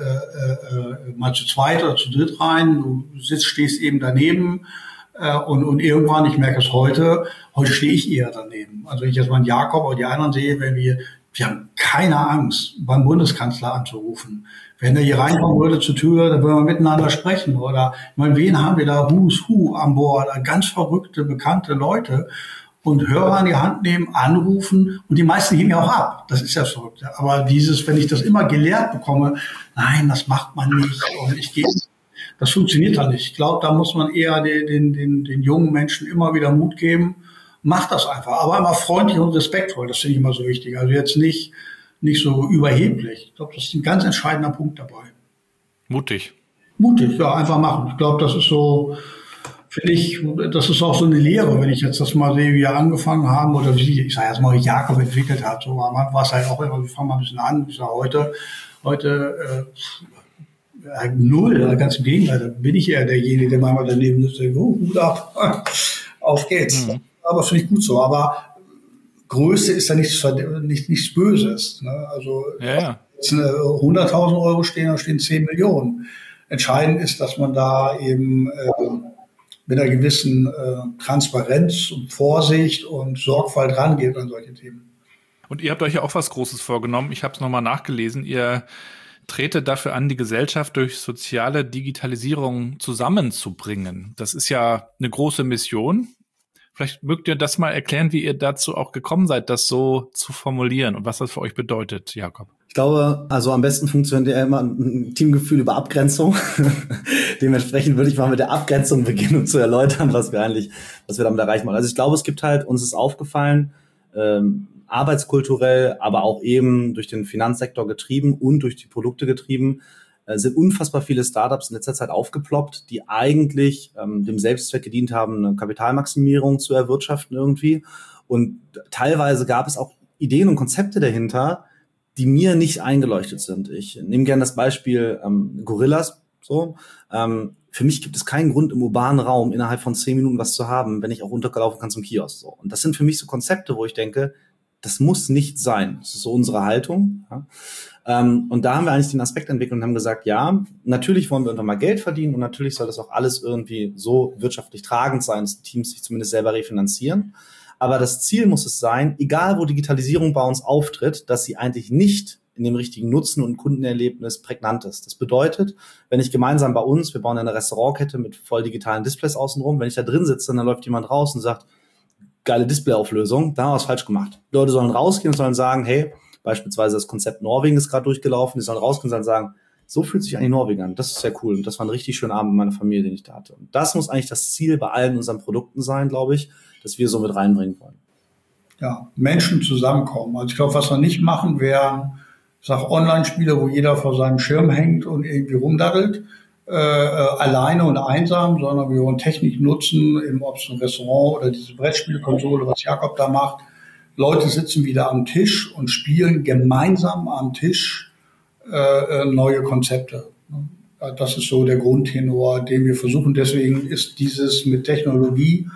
mal zu zweit oder zu dritt rein, du stehst eben daneben und irgendwann, ich merke es heute stehe ich eher daneben. Also wenn ich jetzt mal einen Jakob oder die anderen sehe, wir haben keine Angst, beim Bundeskanzler anzurufen. Wenn er hier reinkommen würde zur Tür, dann würden wir miteinander sprechen. Oder ich meine, wen haben wir da Who's Who an Bord? Ganz verrückte, bekannte Leute. Und Hörer an die Hand nehmen, anrufen und die meisten heben ja auch ab. Das ist ja verrückt. Aber wenn ich das immer gelehrt bekomme, nein, das macht man nicht und das funktioniert halt nicht. Ich glaube, da muss man eher den jungen Menschen immer wieder Mut geben. Macht das einfach, aber immer freundlich und respektvoll. Das finde ich immer so wichtig. Also jetzt nicht so überheblich. Ich glaube, das ist ein ganz entscheidender Punkt dabei. Mutig, ja, einfach machen. Ich glaube, das ist so, finde ich, das ist auch so eine Lehre, wenn ich jetzt das mal sehe, wie wir angefangen haben oder wie ich sage jetzt mal, wie Jakob entwickelt hat. So war es halt auch immer, wir fangen mal ein bisschen an. Ich sage heute null, ganz im Gegenteil, da bin ich eher derjenige, der mal daneben ist, der Hut ab, auf geht's. Mhm. Aber finde ich gut so. Aber Größe ist ja nichts Böses. Ne? Also ja. Jetzt 100.000 Euro stehen, da stehen 10 Millionen. Entscheidend ist, dass man da eben mit einer gewissen Transparenz und Vorsicht und Sorgfalt rangeht an solche Themen. Und ihr habt euch ja auch was Großes vorgenommen. Ich habe es nochmal nachgelesen. Ihr tretet dafür an, die Gesellschaft durch soziale Digitalisierung zusammenzubringen. Das ist ja eine große Mission. Vielleicht mögt ihr das mal erklären, wie ihr dazu auch gekommen seid, das so zu formulieren und was das für euch bedeutet, Jakob. Ich glaube, also am besten funktioniert ja immer ein Teamgefühl über Abgrenzung. Dementsprechend würde ich mal mit der Abgrenzung beginnen, um zu erläutern, was wir damit erreichen wollen. Also ich glaube, es gibt halt, uns ist aufgefallen, arbeitskulturell, aber auch eben durch den Finanzsektor getrieben und durch die Produkte getrieben, sind unfassbar viele Startups in letzter Zeit aufgeploppt, die eigentlich dem Selbstzweck gedient haben, eine Kapitalmaximierung zu erwirtschaften irgendwie. Und teilweise gab es auch Ideen und Konzepte dahinter, die mir nicht eingeleuchtet sind. Ich nehme gerne das Beispiel Gorillas. So, für mich gibt es keinen Grund, im urbanen Raum innerhalb von 10 Minuten was zu haben, wenn ich auch runterlaufen kann zum Kiosk. So. Und das sind für mich so Konzepte, wo ich denke, das muss nicht sein. Das ist so unsere Haltung. Ja. Und da haben wir eigentlich den Aspekt entwickelt und haben gesagt, ja, natürlich wollen wir irgendwann mal Geld verdienen und natürlich soll das auch alles irgendwie so wirtschaftlich tragend sein, dass die Teams sich zumindest selber refinanzieren. Aber das Ziel muss es sein, egal wo Digitalisierung bei uns auftritt, dass sie eigentlich nicht in dem richtigen Nutzen und Kundenerlebnis prägnant ist. Das bedeutet, wenn ich gemeinsam bei uns, wir bauen eine Restaurantkette mit voll digitalen Displays außenrum, wenn ich da drin sitze, dann läuft jemand raus und sagt, geile Displayauflösung, da haben wir was falsch gemacht. Die Leute sollen rausgehen und sollen sagen, hey, beispielsweise das Konzept Norwegen ist gerade durchgelaufen, die sollen rausgehen und sollen sagen, so fühlt sich eigentlich Norwegen an, das ist sehr cool und das war ein richtig schöner Abend mit meiner Familie, den ich da hatte. Und das muss eigentlich das Ziel bei allen unseren Produkten sein, glaube ich, dass wir so mit reinbringen wollen. Ja, Menschen zusammenkommen. Also ich glaube, was wir nicht machen, wären, ich sag Online-Spiele, wo jeder vor seinem Schirm hängt und irgendwie rumdaddelt, alleine und einsam, sondern wir wollen Technik nutzen, ob es ein Restaurant oder diese Brettspielkonsole, was Jakob da macht. Leute sitzen wieder am Tisch und spielen gemeinsam am Tisch neue Konzepte. Das ist so der Grundtenor, den wir versuchen. Deswegen ist dieses mit Technologie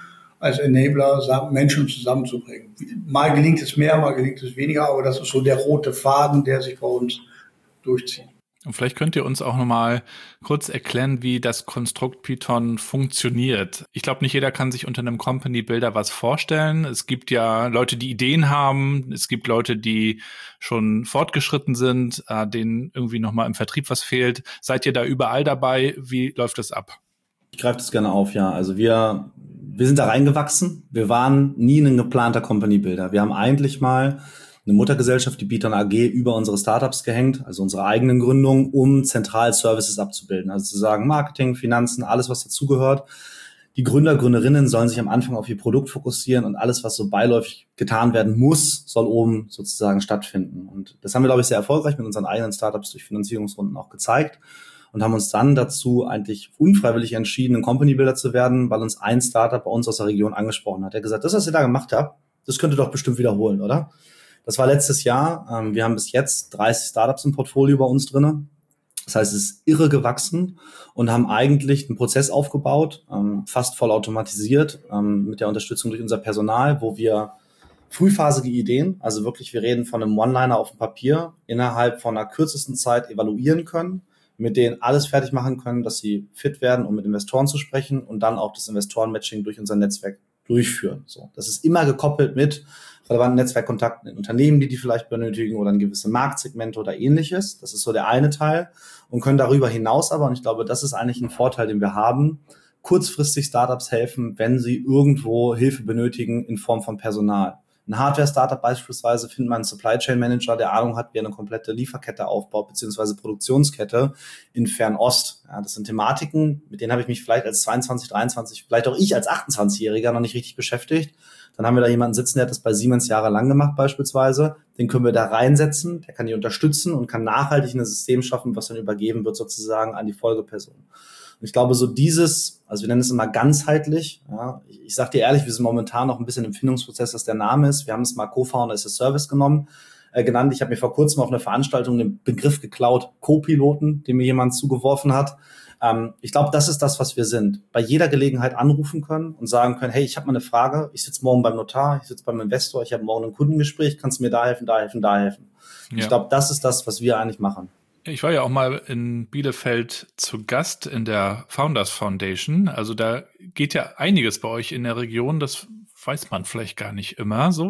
als Enabler, Menschen zusammenzubringen. Mal gelingt es mehr, mal gelingt es weniger, aber das ist so der rote Faden, der sich bei uns durchzieht. Und vielleicht könnt ihr uns auch nochmal kurz erklären, wie das Konstrukt Python funktioniert. Ich glaube, nicht jeder kann sich unter einem Company Builder was vorstellen. Es gibt ja Leute, die Ideen haben. Es gibt Leute, die schon fortgeschritten sind, denen irgendwie nochmal im Vertrieb was fehlt. Seid ihr da überall dabei? Wie läuft das ab? Ich greife das gerne auf, ja. Also wir sind da reingewachsen. Wir waren nie ein geplanter Company Builder. Wir haben eigentlich mal eine Muttergesellschaft, die Python AG, über unsere Startups gehängt, also unsere eigenen Gründungen, um zentral Services abzubilden. Also zu sagen, Marketing, Finanzen, alles, was dazugehört. Die Gründer, Gründerinnen sollen sich am Anfang auf ihr Produkt fokussieren und alles, was so beiläufig getan werden muss, soll oben sozusagen stattfinden. Und das haben wir, glaube ich, sehr erfolgreich mit unseren eigenen Startups durch Finanzierungsrunden auch gezeigt und haben uns dann dazu eigentlich unfreiwillig entschieden, ein Company Builder zu werden, weil uns ein Startup bei uns aus der Region angesprochen hat. Er hat gesagt, das, was ihr da gemacht habt, das könnt ihr doch bestimmt wiederholen, oder? Das war letztes Jahr. Wir haben bis jetzt 30 Startups im Portfolio bei uns drinne. Das heißt, es ist irre gewachsen und haben eigentlich einen Prozess aufgebaut, fast voll automatisiert, mit der Unterstützung durch unser Personal, wo wir frühphasige Ideen, also wirklich, wir reden von einem One-Liner auf dem Papier, innerhalb von einer kürzesten Zeit evaluieren können, mit denen alles fertig machen können, dass sie fit werden, um mit Investoren zu sprechen und dann auch das Investoren-Matching durch unser Netzwerk durchführen. So, das ist immer gekoppelt mit relevanten Netzwerkkontakten in Unternehmen, die vielleicht benötigen oder in gewisse Marktsegmente oder ähnliches. Das ist so der eine Teil und können darüber hinaus aber, und ich glaube, das ist eigentlich ein Vorteil, den wir haben, kurzfristig Startups helfen, wenn sie irgendwo Hilfe benötigen in Form von Personal. Ein Hardware-Startup beispielsweise findet man einen Supply Chain Manager, der Ahnung hat, wie er eine komplette Lieferkette aufbaut, beziehungsweise Produktionskette in Fernost. Ja, das sind Thematiken, mit denen habe ich mich vielleicht als 22, 23, vielleicht auch ich als 28-Jähriger noch nicht richtig beschäftigt. Dann haben wir da jemanden sitzen, der hat das bei Siemens jahrelang gemacht beispielsweise. Den können wir da reinsetzen, der kann die unterstützen und kann nachhaltig ein System schaffen, was dann übergeben wird sozusagen an die Folgeperson. Und ich glaube, so dieses, also wir nennen es immer ganzheitlich, ja, ich sage dir ehrlich, wir sind momentan noch ein bisschen im Findungsprozess, dass der Name ist. Wir haben es mal Co-Founder as a Service genannt. Ich habe mir vor kurzem auf einer Veranstaltung den Begriff geklaut, Co-Piloten, den mir jemand zugeworfen hat. Ich glaube, das ist das, was wir sind. Bei jeder Gelegenheit anrufen können und sagen können, hey, ich habe mal eine Frage, ich sitze morgen beim Notar, ich sitze beim Investor, ich habe morgen ein Kundengespräch, kannst du mir da helfen, da helfen, da helfen. Ja. Ich glaube, das ist das, was wir eigentlich machen. Ich war ja auch mal in Bielefeld zu Gast in der Founders Foundation. Also da geht ja einiges bei euch in der Region, das weiß man vielleicht gar nicht immer so.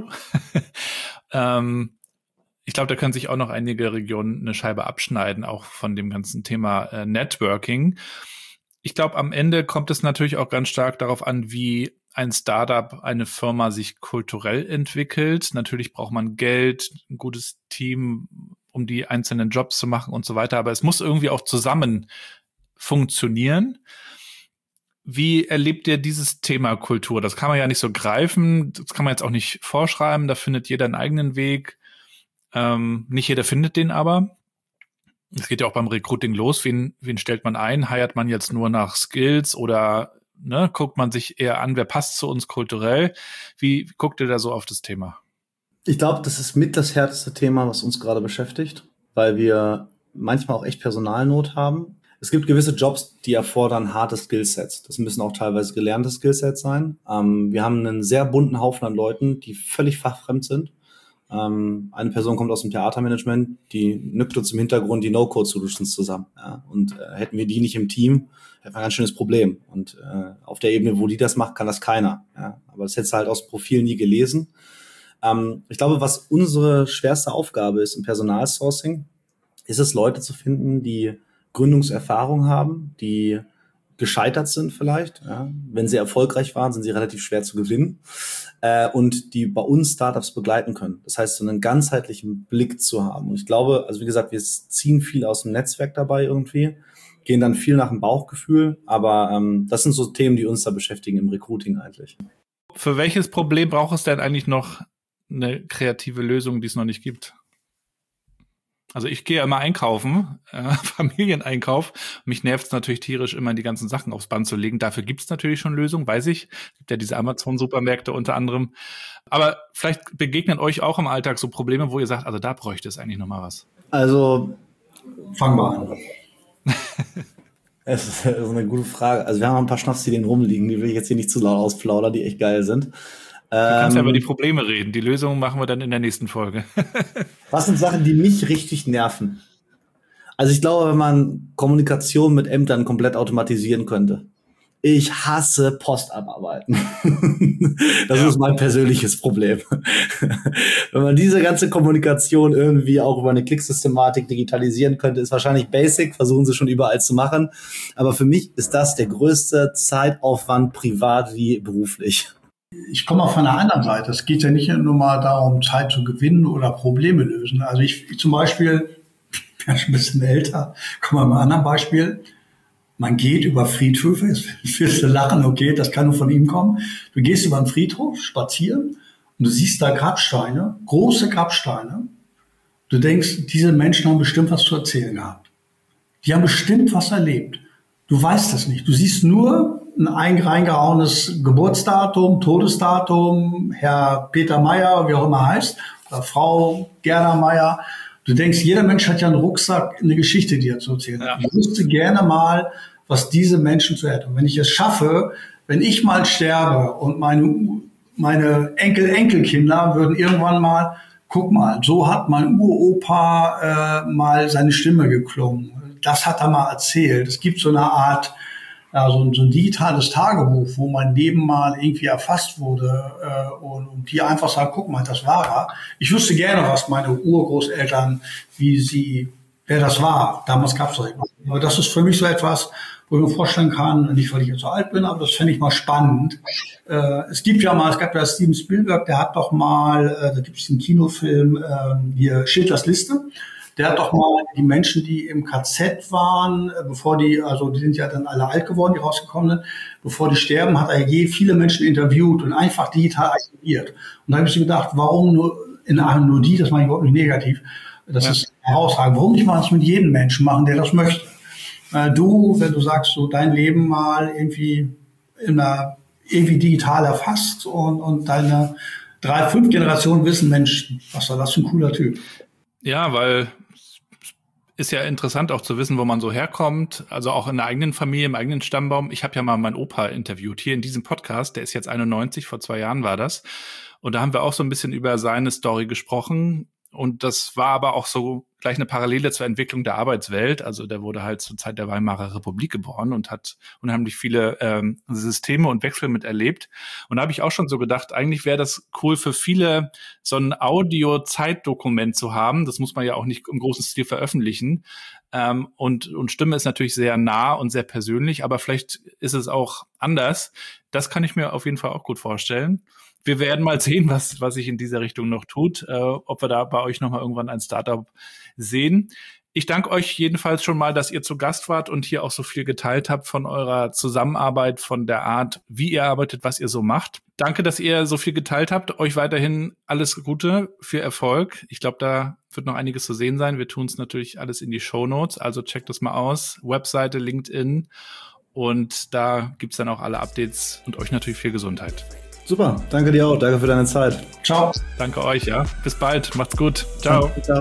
Ich glaube, da können sich auch noch einige Regionen eine Scheibe abschneiden, auch von dem ganzen Thema Networking. Ich glaube, am Ende kommt es natürlich auch ganz stark darauf an, wie ein Startup, eine Firma sich kulturell entwickelt. Natürlich braucht man Geld, ein gutes Team, um die einzelnen Jobs zu machen und so weiter. Aber es muss irgendwie auch zusammen funktionieren. Wie erlebt ihr dieses Thema Kultur? Das kann man ja nicht so greifen, das kann man jetzt auch nicht vorschreiben, da findet jeder einen eigenen Weg. Nicht jeder findet den aber. Es geht ja auch beim Recruiting los. Wen stellt man ein? Heiert man jetzt nur nach Skills oder guckt man sich eher an, wer passt zu uns kulturell? Wie guckt ihr da so auf das Thema? Ich glaube, das ist mit das härteste Thema, was uns gerade beschäftigt, weil wir manchmal auch echt Personalnot haben. Es gibt gewisse Jobs, die erfordern harte Skillsets. Das müssen auch teilweise gelernte Skillsets sein. Wir haben einen sehr bunten Haufen an Leuten, die völlig fachfremd sind. Eine Person kommt aus dem Theatermanagement, die nückt uns im Hintergrund die No-Code-Solutions zusammen. Ja? Und hätten wir die nicht im Team, hätten wir ein ganz schönes Problem. Und auf der Ebene, wo die das macht, kann das keiner. Ja? Aber das hättest du halt aus dem Profil nie gelesen. Ich glaube, was unsere schwerste Aufgabe ist im Personalsourcing, ist es, Leute zu finden, die Gründungserfahrung haben, die gescheitert sind vielleicht. Ja. Wenn sie erfolgreich waren, sind sie relativ schwer zu gewinnen und die bei uns Startups begleiten können. Das heißt, so einen ganzheitlichen Blick zu haben. Und ich glaube, also wie gesagt, wir ziehen viel aus dem Netzwerk dabei irgendwie, gehen dann viel nach dem Bauchgefühl, aber das sind so Themen, die uns da beschäftigen im Recruiting eigentlich. Für welches Problem braucht es denn eigentlich noch eine kreative Lösung, die es noch nicht gibt? Also ich gehe ja immer einkaufen, Familieneinkauf. Mich nervt es natürlich tierisch, immer die ganzen Sachen aufs Band zu legen. Dafür gibt es natürlich schon Lösungen, weiß ich. Es gibt ja diese Amazon-Supermärkte unter anderem. Aber vielleicht begegnen euch auch im Alltag so Probleme, wo ihr sagt, also da bräuchte es eigentlich noch mal was. Also fangen wir an. Das ist eine gute Frage. Also wir haben ein paar Schnapsideen rumliegen, die will ich jetzt hier nicht zu laut ausplaudern, die echt geil sind. Du kannst ja über die Probleme reden. Die Lösungen machen wir dann in der nächsten Folge. Was sind Sachen, die mich richtig nerven? Also ich glaube, wenn man Kommunikation mit Ämtern komplett automatisieren könnte. Ich hasse Postabarbeiten. Das ist mein persönliches Problem. Wenn man diese ganze Kommunikation irgendwie auch über eine Klicksystematik digitalisieren könnte, ist wahrscheinlich basic, versuchen sie schon überall zu machen. Aber für mich ist das der größte Zeitaufwand, privat wie beruflich. Ich komme auch von der anderen Seite. Es geht ja nicht nur mal darum, Zeit zu gewinnen oder Probleme lösen. Also ich zum Beispiel, ich bin schon ein bisschen älter, kommen wir mal an einem Beispiel. Man geht über Friedhöfe, jetzt wirst du lachen, okay, das kann nur von ihm kommen. Du gehst über einen Friedhof spazieren und du siehst da Grabsteine, große Grabsteine. Du denkst, diese Menschen haben bestimmt was zu erzählen gehabt. Die haben bestimmt was erlebt. Du weißt es nicht. Du siehst nur ein reingehauenes Geburtsdatum, Todesdatum, Herr Peter Meyer, wie auch immer heißt, oder Frau Gerda Meyer. Du denkst, jeder Mensch hat ja einen Rucksack, eine Geschichte, die er zu erzählen hat. Ich wüsste gerne mal, was diese Menschen zu erzählen. Und wenn ich es schaffe, wenn ich mal sterbe und meine Enkelkinder würden irgendwann mal, guck mal, so hat mein Uropa mal seine Stimme geklungen. Das hat er mal erzählt. Es gibt so eine Art, so ein digitales Tagebuch, wo mein Leben mal irgendwie erfasst wurde und die einfach sagen, guck mal, das war er. Ich wüsste gerne, was meine Urgroßeltern, wer das war. Damals gab es das nicht. Aber das ist für mich so etwas, wo ich mir vorstellen kann, nicht weil ich jetzt so alt bin, aber das fände ich mal spannend. Es gab ja Steven Spielberg, der hat doch mal, da gibt es einen Kinofilm, hier Schindlers Liste. Der hat doch mal die Menschen, die im KZ waren, die sind ja dann alle alt geworden, die rausgekommen sind, bevor die sterben, hat er viele Menschen interviewt und einfach digital archiviert. Und da habe ich mir gedacht, warum nur die, das meine ich überhaupt nicht negativ, das ist herausragend, warum nicht mal das mit jedem Menschen machen, der das möchte. Wenn du sagst, so dein Leben mal irgendwie digital erfasst und deine 3-5 Generationen wissen, Mensch, was war das für ein cooler Typ. Ja, weil ist ja interessant auch zu wissen, wo man so herkommt, also auch in der eigenen Familie, im eigenen Stammbaum. Ich habe ja mal meinen Opa interviewt, hier in diesem Podcast, der ist jetzt 91, vor 2 Jahren war das. Und da haben wir auch so ein bisschen über seine Story gesprochen. Und das war aber auch so gleich eine Parallele zur Entwicklung der Arbeitswelt. Also der wurde halt zur Zeit der Weimarer Republik geboren und hat unheimlich viele Systeme und Wechsel miterlebt. Und da habe ich auch schon so gedacht, eigentlich wäre das cool für viele, so ein Audio-Zeitdokument zu haben. Das muss man ja auch nicht im großen Stil veröffentlichen. Und Stimme ist natürlich sehr nah und sehr persönlich, aber vielleicht ist es auch anders. Das kann ich mir auf jeden Fall auch gut vorstellen. Wir werden mal sehen, was sich in dieser Richtung noch tut, ob wir da bei euch nochmal irgendwann ein Startup sehen. Ich danke euch jedenfalls schon mal, dass ihr zu Gast wart und hier auch so viel geteilt habt von eurer Zusammenarbeit, von der Art, wie ihr arbeitet, was ihr so macht. Danke, dass ihr so viel geteilt habt. Euch weiterhin alles Gute, viel Erfolg. Ich glaube, da wird noch einiges zu sehen sein. Wir tun es natürlich alles in die Shownotes, also checkt das mal aus. Webseite, LinkedIn und da gibt's dann auch alle Updates und euch natürlich viel Gesundheit. Super, danke dir auch, danke für deine Zeit. Ciao. Danke euch, ja. Bis bald, macht's gut. Ciao. Ciao.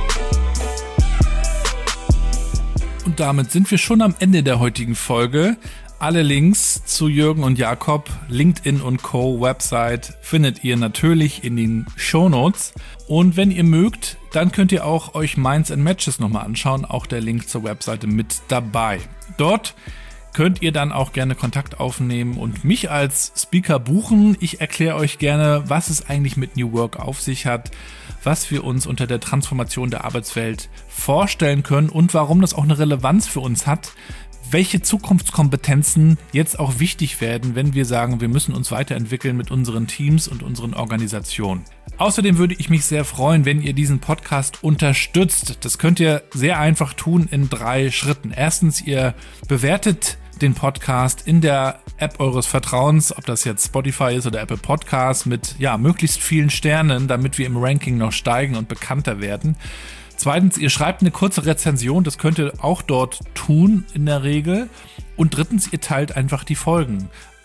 Und damit sind wir schon am Ende der heutigen Folge. Alle Links zu Jürgen und Jakob, LinkedIn und Co. Website findet ihr natürlich in den Shownotes. Und wenn ihr mögt, dann könnt ihr auch euch Minds and Matches nochmal anschauen. Auch der Link zur Webseite mit dabei. Dort könnt ihr dann auch gerne Kontakt aufnehmen und mich als Speaker buchen. Ich erkläre euch gerne, was es eigentlich mit New Work auf sich hat, was wir uns unter der Transformation der Arbeitswelt vorstellen können und warum das auch eine Relevanz für uns hat, welche Zukunftskompetenzen jetzt auch wichtig werden, wenn wir sagen, wir müssen uns weiterentwickeln mit unseren Teams und unseren Organisationen. Außerdem würde ich mich sehr freuen, wenn ihr diesen Podcast unterstützt. Das könnt ihr sehr einfach tun in 3 Schritten. Erstens, ihr bewertet den Podcast in der App eures Vertrauens, ob das jetzt Spotify ist oder Apple Podcasts, mit möglichst vielen Sternen, damit wir im Ranking noch steigen und bekannter werden. Zweitens, ihr schreibt eine kurze Rezension, das könnt ihr auch dort tun in der Regel. Und drittens, ihr teilt einfach die Folgen.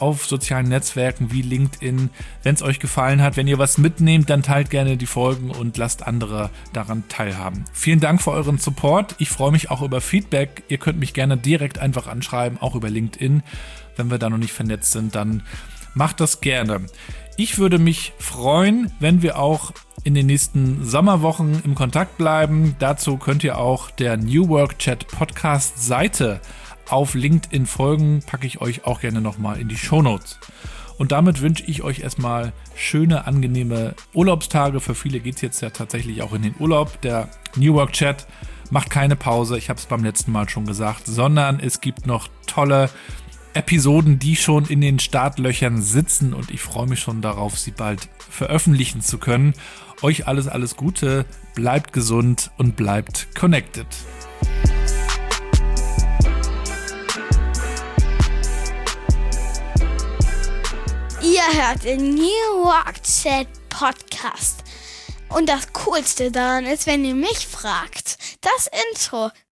auf sozialen Netzwerken wie LinkedIn. Wenn es euch gefallen hat, wenn ihr was mitnehmt, dann teilt gerne die Folgen und lasst andere daran teilhaben. Vielen Dank für euren Support. Ich freue mich auch über Feedback. Ihr könnt mich gerne direkt einfach anschreiben, auch über LinkedIn. Wenn wir da noch nicht vernetzt sind, dann macht das gerne. Ich würde mich freuen, wenn wir auch in den nächsten Sommerwochen im Kontakt bleiben. Dazu könnt ihr auch der New Work Chat Podcast Seite auf LinkedIn folgen. Packe ich euch auch gerne nochmal in die Shownotes. Und damit wünsche ich euch erstmal schöne, angenehme Urlaubstage. Für viele geht es jetzt ja tatsächlich auch in den Urlaub. Der New Work Chat macht keine Pause, ich habe es beim letzten Mal schon gesagt, sondern es gibt noch tolle Episoden, die schon in den Startlöchern sitzen und ich freue mich schon darauf, sie bald veröffentlichen zu können. Euch alles Gute, bleibt gesund und bleibt connected. Ihr hört den New Work Chat Podcast. Und das Coolste daran ist, wenn ihr mich fragt, das Intro